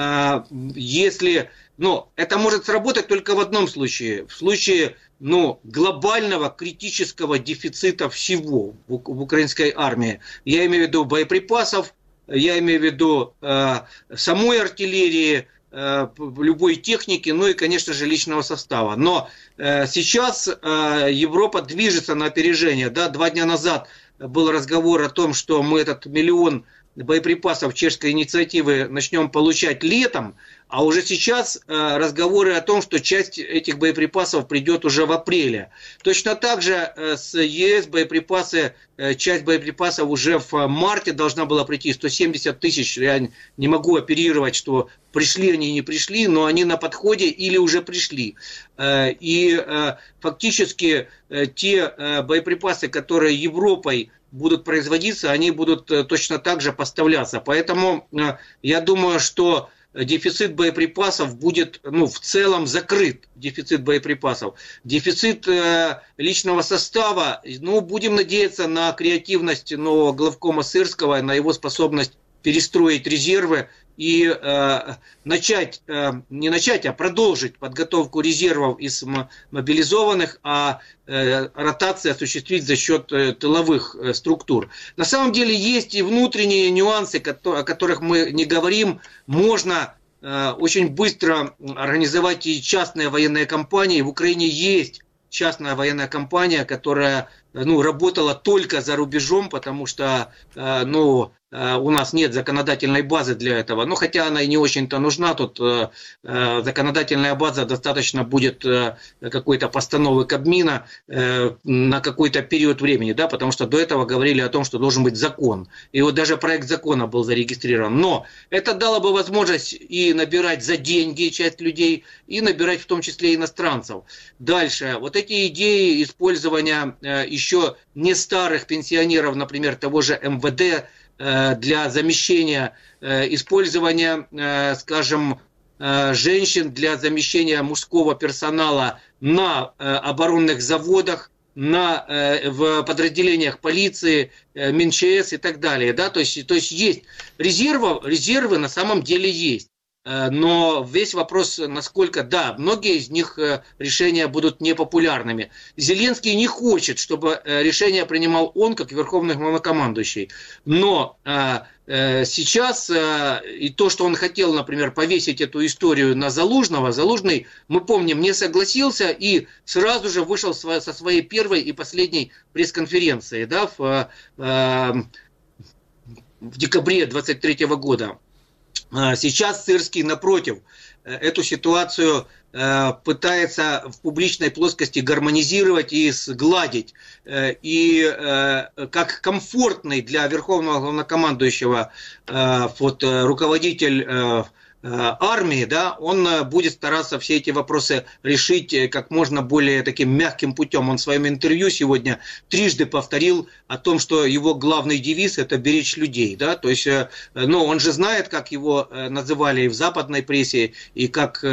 если... это может сработать только в одном случае. В случае глобального критического дефицита всего в украинской армии. Я имею в виду боеприпасов, я имею в виду самой артиллерии, любой техники, и, конечно же, личного состава. Но сейчас Европа движется на опережение. Да? 2 дня назад был разговор о том, что мы этот 1 миллион боеприпасов чешской инициативы начнем получать летом, а уже сейчас разговоры о том, что часть этих боеприпасов придет уже в апреле. Точно так же с ЕС часть боеприпасов уже в марте должна была прийти, 170 тысяч. Я не могу оперировать, что пришли они, не пришли, но они на подходе или уже пришли. И фактически те боеприпасы, которые Европой будут производиться, они будут точно так же поставляться. Поэтому я думаю, что дефицит боеприпасов будет, ну, в целом закрыт, дефицит боеприпасов. Дефицит личного состава, ну, будем надеяться на креативность нового главкома Сырского, на его способность перестроить резервы и продолжить подготовку резервов из мобилизованных, а ротацию осуществить за счет тыловых структур. На самом деле есть и внутренние нюансы, о которых мы не говорим. Можно очень быстро организовать и частные военные компании. В Украине есть частная военная компания, которая, ну, работала только за рубежом, потому что, у нас нет законодательной базы для этого. Ну, хотя она и не очень-то нужна. Тут законодательная база достаточно будет какой-то постановы Кабмина на какой-то период времени, да, потому что до этого говорили о том, что должен быть закон. И вот даже проект закона был зарегистрирован. Но это дало бы возможность и набирать за деньги часть людей, и набирать в том числе иностранцев. Дальше. Вот эти идеи использования еще не старых пенсионеров, например, того же МВД, для замещения, использования, скажем, женщин для замещения мужского персонала на оборонных заводах, в подразделениях полиции, МНЧС и так далее. Да? То есть есть резервы на самом деле есть. Но весь вопрос, насколько, да, многие из них решения будут непопулярными. Зеленский не хочет, чтобы решение принимал он, как верховный главнокомандующий. Но сейчас и то, что он хотел, например, повесить эту историю на Залужного, Залужный, мы помним, не согласился и сразу же вышел со своей первой и последней пресс-конференции, да, в декабре 2023 года. Сейчас Сырский, напротив, эту ситуацию пытается в публичной плоскости гармонизировать и сгладить. И как комфортный для верховного главнокомандующего руководитель армии, да, он будет стараться все эти вопросы решить как можно более таким мягким путем. Он в своем интервью сегодня трижды повторил о том, что его главный девиз – это беречь людей. Да? То есть, он же знает, как его называли и в западной прессе, и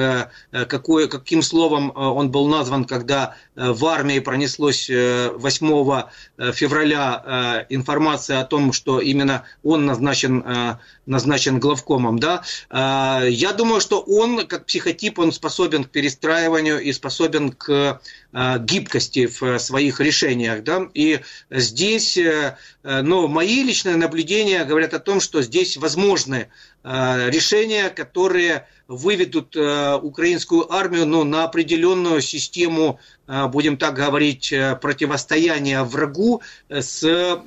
каким словом он был назван, когда в армии пронеслось 8 февраля информация о том, что именно он назначен главкомом. Да? Я думаю, что он, как психотип, он способен к перестраиванию и способен к гибкости в своих решениях. Да? И здесь, мои личные наблюдения говорят о том, что здесь возможны решения, которые выведут украинскую армию на определенную систему, будем так говорить, противостояния врагу с,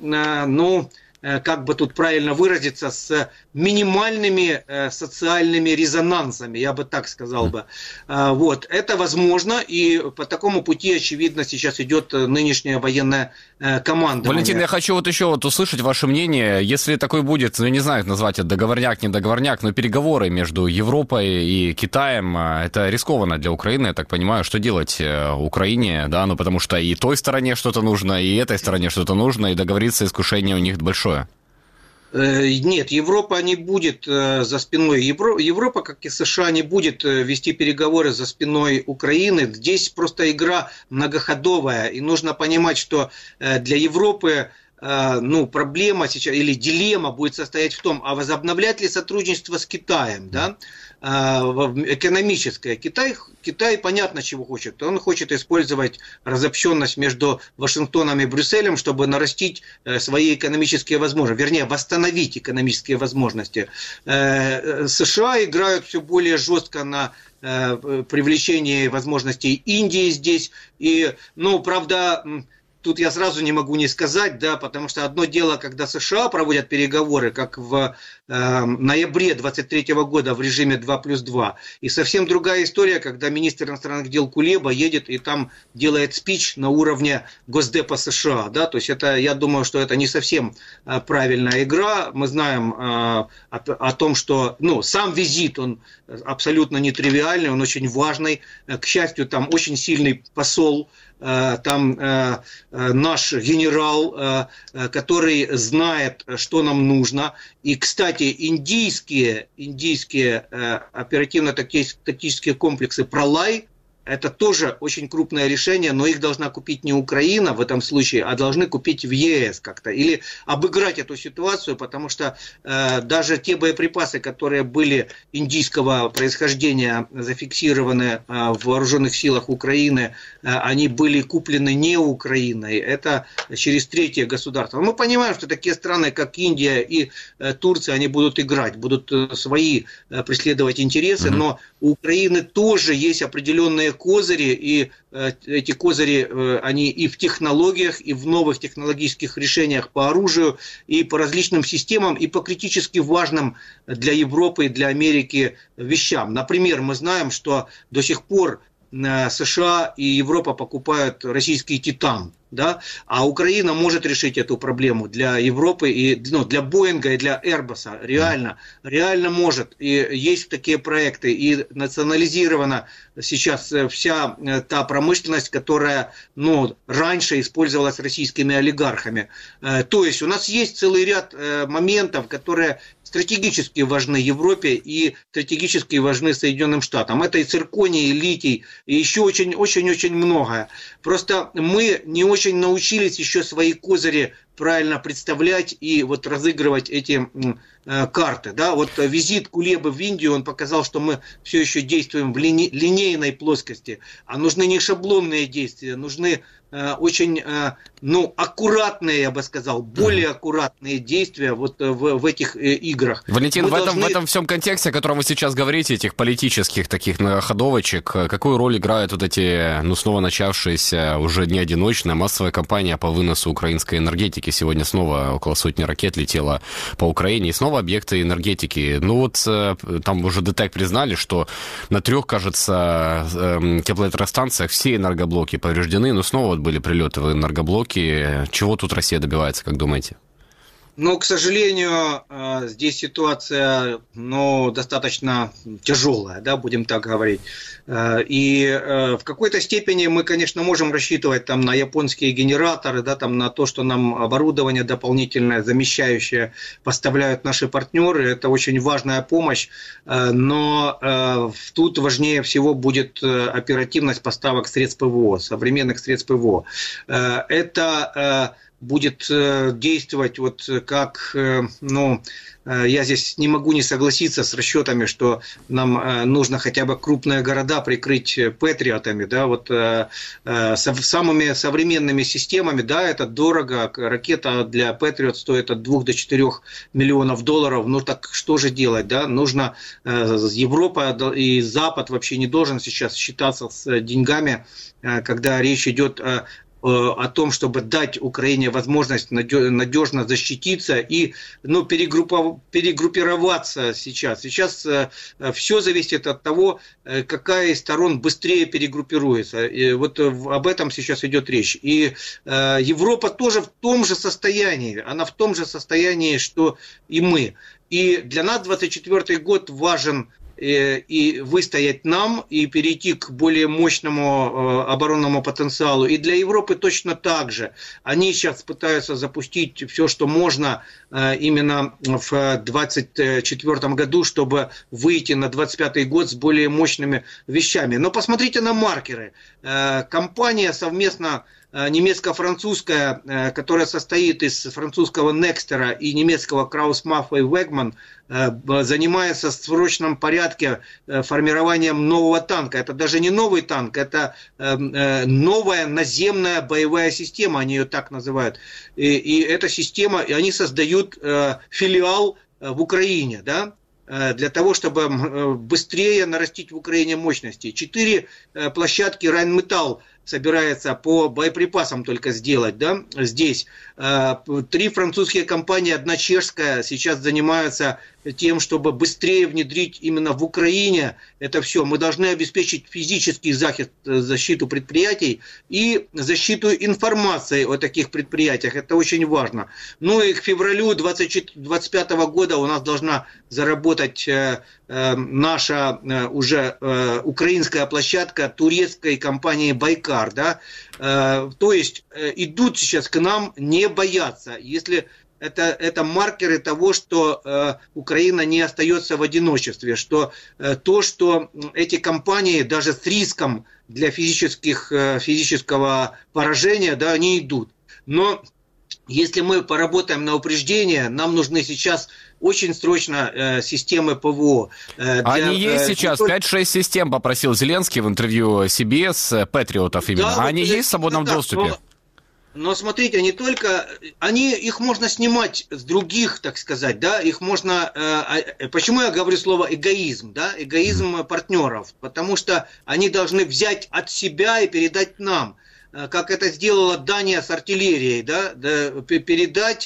как бы тут правильно выразиться, с минимальными социальными резонансами, я бы так сказал бы. Вот, это возможно, и по такому пути, очевидно, сейчас идет нынешняя военная команда. Валентин, я хочу еще услышать ваше мнение, если такой будет, не знаю, назвать это договорняк, не договорняк, но переговоры между Европой и Китаем, это рискованно для Украины, я так понимаю, что делать Украине, да, потому что и той стороне что-то нужно, и этой стороне что-то нужно, и договориться искушение у них большое. Нет, Европа не будет за спиной. Европа, как и США, не будет вести переговоры за спиной Украины. Здесь просто игра многоходовая. И нужно понимать, что для Европы проблема сейчас или дилемма будет состоять в том, а возобновлять ли сотрудничество с Китаем, да? Экономическое. Китай понятно, чего хочет. Он хочет использовать разобщенность между Вашингтоном и Брюсселем, чтобы нарастить свои экономические возможности, вернее, восстановить экономические возможности. США играют все более жестко на привлечении возможностей Индии здесь. И, правда, тут я сразу не могу не сказать, да, потому что одно дело, когда США проводят переговоры, как в ноябре 2023 года в режиме 2+2, и совсем другая история, когда министр иностранных дел Кулеба едет и там делает спич на уровне Госдепа США, да, то есть это, я думаю, что это не совсем правильная игра. Мы знаем о том, что, сам визит, он абсолютно нетривиальный, он очень важный. К счастью, там очень сильный посол там наш генерал, который знает, что нам нужно. И, кстати, индийские оперативно-тактические комплексы «Пролай» — это тоже очень крупное решение, но их должна купить не Украина в этом случае, а должны купить в ЕС как-то. Или обыграть эту ситуацию, потому что даже те боеприпасы, которые были индийского происхождения, зафиксированы в вооруженных силах Украины, они были куплены не Украиной, это через третье государство. Мы понимаем, что такие страны, как Индия и Турция, они будут играть, будут свои преследовать интересы, но у Украины тоже есть определенные козыри, и эти козыри, они и в технологиях, и в новых технологических решениях по оружию, и по различным системам, и по критически важным для Европы и для Америки вещам. Например, мы знаем, что до сих пор США и Европа покупают российский «Титан», да? А Украина может решить эту проблему для Европы, и, для Боинга и для Airbus. Реально может. И есть такие проекты. И национализирована сейчас вся та промышленность, которая раньше использовалась российскими олигархами. То есть у нас есть целый ряд моментов, которые стратегически важны Европе и стратегически важны Соединенным Штатам. Это и цирконий, и литий, и еще очень-очень многое. Просто мы не очень научились еще свои козыри правильно представлять и вот разыгрывать эти карты. Да? Вот визит Кулебы в Индию, он показал, что мы все еще действуем в линейной плоскости, а нужны не шаблонные действия, нужны очень аккуратные, я бы сказал, более аккуратные действия вот в этих играх. Валентин, в этом всем контексте, о котором вы сейчас говорите, этих политических таких многоходовочек, какую роль играют вот эти, снова начавшиеся уже не одиночная массовая кампания по выносу украинской энергетики? Сегодня снова около сотни ракет летело по Украине, и снова объекты энергетики. Там уже ДТЭК признали, что на 3, кажется, теплоэлектростанциях все энергоблоки повреждены, но снова были прилеты в энергоблоки. Чего тут Россия добивается, как думаете? К сожалению, здесь ситуация, достаточно тяжелая, да, будем так говорить. И в какой-то степени мы, конечно, можем рассчитывать там на японские генераторы, да, там на то, что нам оборудование дополнительное, замещающее поставляют наши партнеры. Это очень важная помощь, но тут важнее всего будет оперативность поставок средств ПВО, современных средств ПВО. Это будет действовать вот как, я здесь не могу не согласиться с расчетами, что нам нужно хотя бы крупные города прикрыть патриотами, да, вот самыми современными системами, да, это дорого, ракета для Патриот стоит от 2 до 4 миллионов долларов, так что же делать, да, нужно, Европа и Запад вообще не должен сейчас считаться с деньгами, когда речь идет о том, чтобы дать Украине возможность надежно защититься и перегруппироваться сейчас. Сейчас все зависит от того, какая из сторон быстрее перегруппируется. И вот об этом сейчас идет речь. И Европа тоже в том же состоянии. Она в том же состоянии, что и мы. И для нас 2024 год важен и выстоять нам, и перейти к более мощному оборонному потенциалу. И для Европы точно так же. Они сейчас пытаются запустить все, что можно именно в 2024 году, чтобы выйти на 2025 год с более мощными вещами. Но посмотрите на маркеры. Компания совместно немецко-французская, которая состоит из французского Некстера и немецкого Краус-Маффа и Вегман, занимается в срочном порядке формированием нового танка. Это даже не новый танк, это новая наземная боевая система, они ее так называют. И эта система, и они создают филиал в Украине, да? Для того, чтобы быстрее нарастить в Украине мощности. 4 площадки Rheinmetall собирается по боеприпасам только сделать, да, здесь. 3 французские компании, 1 чешская сейчас занимаются тем, чтобы быстрее внедрить именно в Украине это все. Мы должны обеспечить физический защиту предприятий и защиту информации о таких предприятиях. Это очень важно. И к февралю 2025 года у нас должна заработать наша уже украинская площадка турецкой компании «Байкал». Байкар, да, то есть идут сейчас к нам, не боятся, если это маркеры того, что Украина не остается в одиночестве, что то, что эти компании даже с риском для физического поражения, да, они идут. Но если мы поработаем на упреждение, нам нужны сейчас очень срочно системы ПВО. Они есть сейчас, 5-6 систем попросил Зеленский в интервью CBS, Патриотов именно. Да, они есть в свободном доступе? Но смотрите, не только... их можно снимать с других, так сказать, да, их можно... Почему я говорю слово эгоизм, да, эгоизм партнеров? Потому что они должны взять от себя и передать нам, как это сделала Дания с артиллерией, да, передать,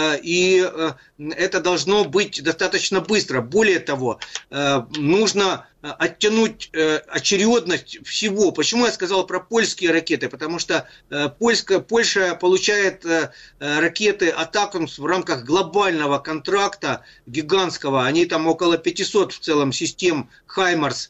и это должно быть достаточно быстро. Более того, нужно оттянуть очередность всего. Почему я сказал про польские ракеты? Потому что Польша получает ракеты «Атакамс» в рамках глобального контракта гигантского. Они там около 500 в целом систем «Хаймарс»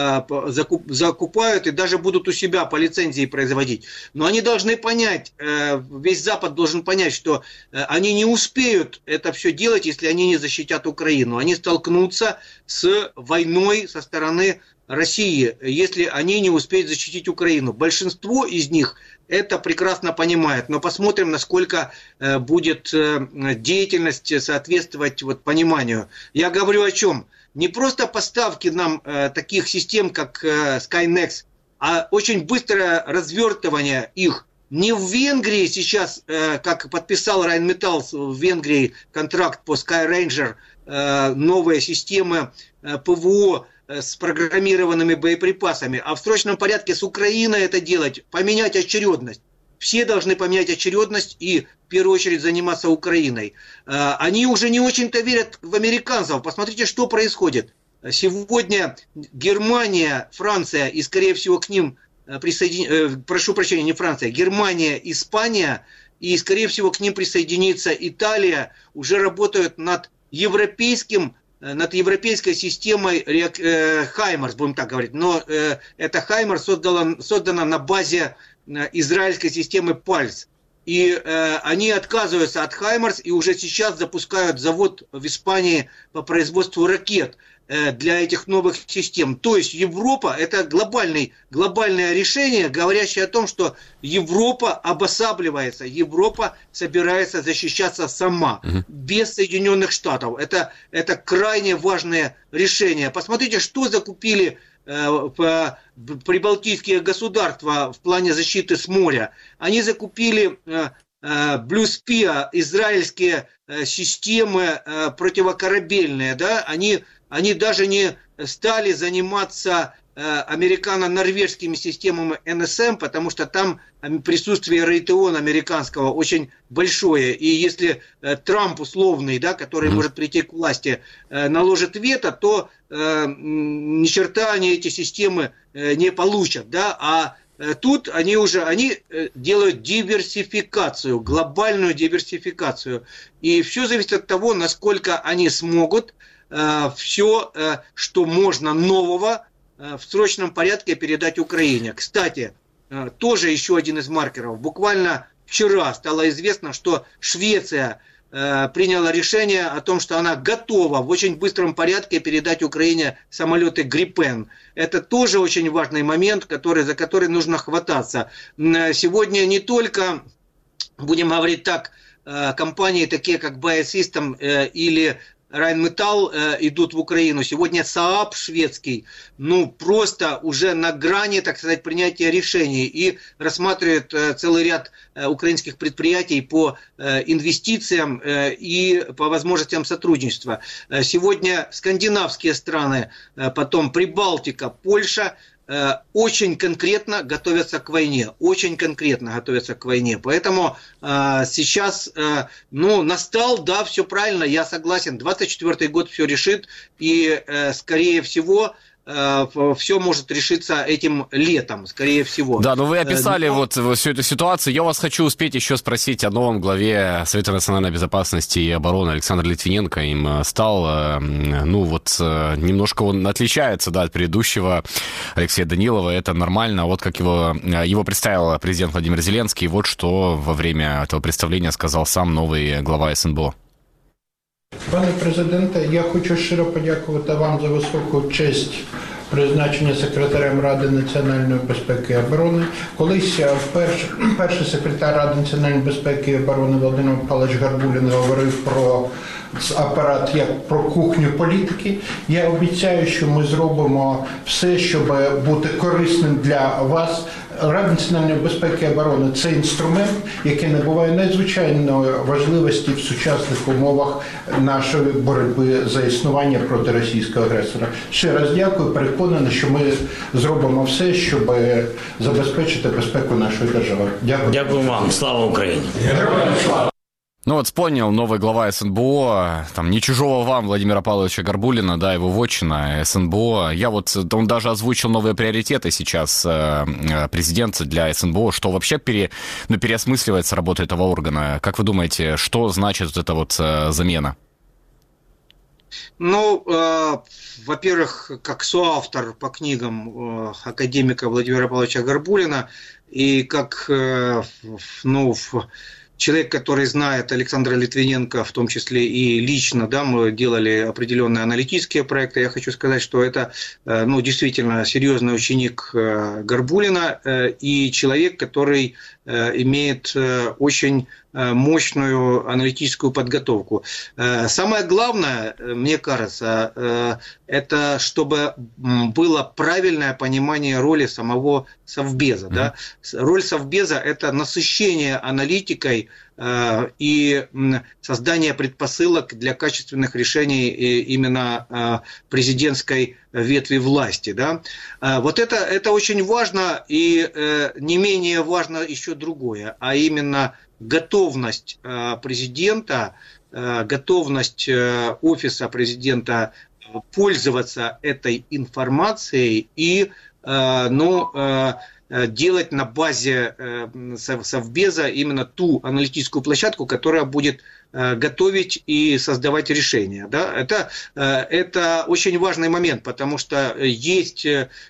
закупают и даже будут у себя по лицензии производить. Но они должны понять, весь Запад должен понять, что они не успеют это все делать, если они не защитят Украину. Они столкнутся с войной со стороны России, если они не успеют защитить Украину. Большинство из них это прекрасно понимает, но посмотрим, насколько будет деятельность соответствовать пониманию. Я говорю о чем? Не просто поставки нам таких систем, как Skynex, а очень быстрое развертывание их. Не в Венгрии сейчас, как подписал Rheinmetall в Венгрии контракт по Skyranger, новые системы ПВО с программированными боеприпасами, а в срочном порядке с Украиной это делать, поменять очередность. Все должны поменять очередность и в первую очередь заниматься Украиной. Они уже не очень-то верят в американцев. Посмотрите, что происходит. Сегодня Германия, Франция и, скорее всего, к ним прошу прощения, не Франция, Германия, Испания и, скорее всего, к ним присоединится Италия, уже работают над европейской системой Хаймарс, будем так говорить. Но эта Хаймарс создана на базе израильской системы Пальс. И они отказываются от Хаймарс и уже сейчас запускают завод в Испании по производству ракет для этих новых систем. То есть Европа – это глобальное решение, говорящее о том, что Европа обосабливается, Европа собирается защищаться сама, без Соединенных Штатов. Это крайне важное решение. Посмотрите, что закупили прибалтийские государства в плане защиты с моря. Они закупили Blue Spear, израильские системы противокорабельные, да? Они даже не стали заниматься американо-норвежскими системами НСМ, потому что там присутствие Рейтеон американского очень большое. И если Трамп условный, да, который может прийти к власти, наложит вето, то ни черта они эти системы не получат. Да? А тут они делают диверсификацию, глобальную диверсификацию. И все зависит от того, насколько они смогут все, что можно нового, в срочном порядке передать Украине. Кстати, тоже еще один из маркеров. Буквально вчера стало известно, что Швеция приняла решение о том, что она готова в очень быстром порядке передать Украине самолеты Грипен. Это тоже очень важный момент, за который нужно хвататься. Сегодня не только, будем говорить так, компании такие как Biosystem или Rheinmetall идут в Украину. Сегодня Saab шведский, просто уже на грани, так сказать, принятия решений и рассматривает целый ряд украинских предприятий по инвестициям и по возможностям сотрудничества. Сегодня скандинавские страны, потом Прибалтика, Польша очень конкретно готовятся к войне. Поэтому сейчас, настал, да, все правильно, я согласен. 24-й год все решит. И, скорее всего, все может решиться этим летом, скорее всего. Да, но вы описали вот всю эту ситуацию. Я вас хочу успеть еще спросить о новом главе Совета национальной безопасности и обороны Александр Литвиненко. Им стал, немножко он отличается, да, от предыдущего Алексея Данилова. Это нормально. Вот как его представил президент Владимир Зеленский. Вот что во время этого представления сказал сам новый глава СНБО. Пане президенте, я хочу щиро подякувати вам за високу честь призначення секретарем Ради національної безпеки і оборони. Колись перший секретар Ради національної безпеки і оборони Володимир Павлович Гарбулін говорив про апарат як про кухню політики. Я обіцяю, що ми зробимо все, щоб бути корисним для вас. Рада національної безпеки і оборони – це інструмент, який набуває надзвичайної важливості в сучасних умовах нашої боротьби за існування проти російського агресора. Ще раз дякую, переконаний, що ми зробимо все, щоб забезпечити безпеку нашої держави. Дякую. Дякую вам. Слава Україні! Ну вот вспомнил новый глава СНБО, там, не чужого вам Владимира Павловича Горбулина, да, его вотчина, СНБО. Он даже озвучил новые приоритеты сейчас президента для СНБО, что вообще переосмысливается работа этого органа. Как вы думаете, что значит вот эта вот замена? Ну, во-первых, как соавтор по книгам академика Владимира Павловича Горбулина и как, человек, который знает Александра Литвиненко, в том числе и лично, да, мы делали определенные аналитические проекты. Я хочу сказать, что это, действительно серьезный ученик Горбулина и человек, который имеет очень мощную аналитическую подготовку. Самое главное, мне кажется, это чтобы было правильное понимание роли самого Совбеза. Да? Роль Совбеза – это насыщение аналитикой и создание предпосылок для качественных решений именно президентской ветви власти. Да? Вот это очень важно, и не менее важно еще другое, а именно готовность президента, готовность офиса президента пользоваться этой информацией и делать на базе Совбеза именно ту аналитическую площадку, которая будет готовить и создавать решения. Да? Это очень важный момент, потому что есть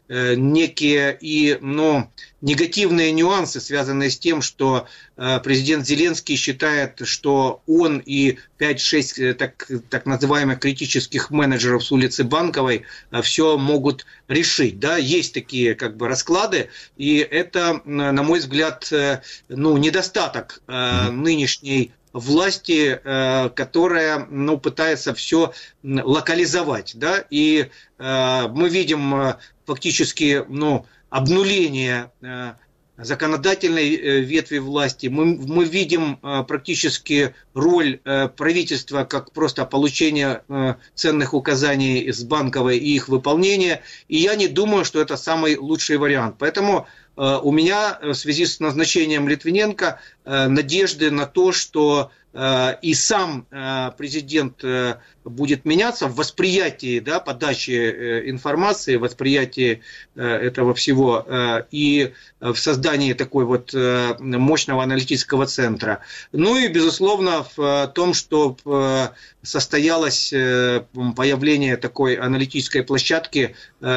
некие негативные нюансы, связанные с тем, что президент Зеленский считает, что он и 5-6 так называемых критических менеджеров с улицы Банковой все могут решить. Да? Есть такие расклады, и это, на мой взгляд, недостаток нынешней власти, которая пытается все локализовать. Да? И мы видим фактически обнуление законодательной ветви власти. Мы видим практически роль правительства как просто получение ценных указаний из Банковой и их выполнение. И я не думаю, что это самый лучший вариант. Поэтому у меня в связи с назначением Литвиненко надежды на то, что и сам президент будет меняться в восприятии, да, подачи информации, в восприятии этого всего и в создании такой вот мощного аналитического центра. Ну и, безусловно, в том, что состоялось появление такой аналитической площадки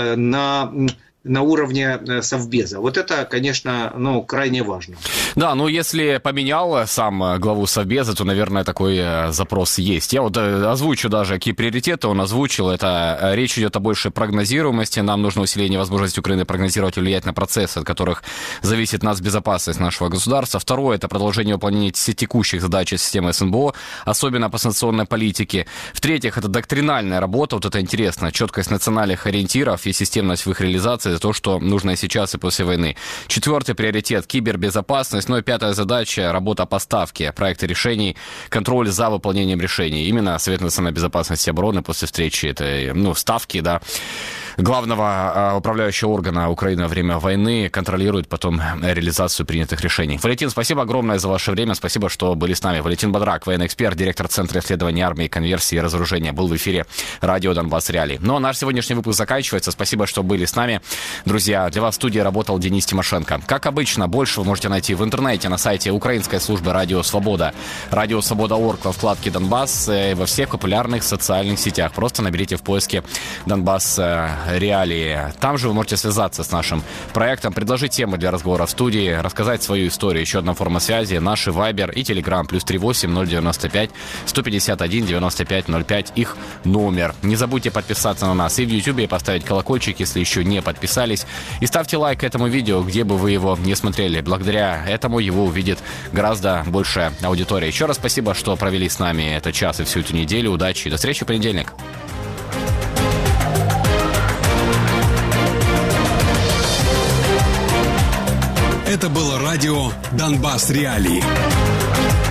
на уровне Совбеза. Вот это, конечно, крайне важно. Да, если поменял сам главу Совбеза, то, наверное, такой запрос есть. Я вот озвучу даже, какие приоритеты он озвучил. Это речь идет о большей прогнозируемости. Нам нужно усиление возможности Украины прогнозировать и влиять на процессы, от которых зависит безопасность нашего государства. Второе – это продолжение выполнения текущих задач системы СНБО, особенно по санкционной политике. В-третьих, это доктринальная работа, вот это интересно, четкость национальных ориентиров и системность в их реализации. Это то, что нужно сейчас и после войны. Четвертый приоритет – кибербезопасность. Ну и пятая задача – работа по ставке, проекты решений, контроль за выполнением решений. Именно Совет национальной безопасности и обороны после встречи этой ставки, да, главного управляющего органа Украины во время войны, контролирует потом реализацию принятых решений. Валентин, спасибо огромное за ваше время, спасибо, что были с нами. Валентин Бадрак, военный эксперт, директор Центра исследований армии, конверсии и разоружения, был в эфире радио «Донбасс Реалии». Ну а наш сегодняшний выпуск заканчивается. Спасибо, что были с нами. Друзья, для вас в студии работал Денис Тимошенко. Как обычно, больше вы можете найти в интернете на сайте украинской службы «Радио Свобода», «Радио Свобода.орг» во вкладке «Донбасс» и во всех популярных социальных сетях. Просто наберите в поиске «Донбасс Реалии». Там же вы можете связаться с нашим проектом, предложить темы для разговора в студии, рассказать свою историю. Еще одна форма связи. Наши Вайбер и Телеграм. +38 095 151 95 05. Их номер. Не забудьте подписаться на нас и в Ютубе, и поставить колокольчик, если еще не подписались. И ставьте лайк этому видео, где бы вы его не смотрели. Благодаря этому его увидит гораздо большая аудитория. Еще раз спасибо, что провели с нами этот час и всю эту неделю. Удачи и до встречи в понедельник. Это было радио «Донбасс Реалии».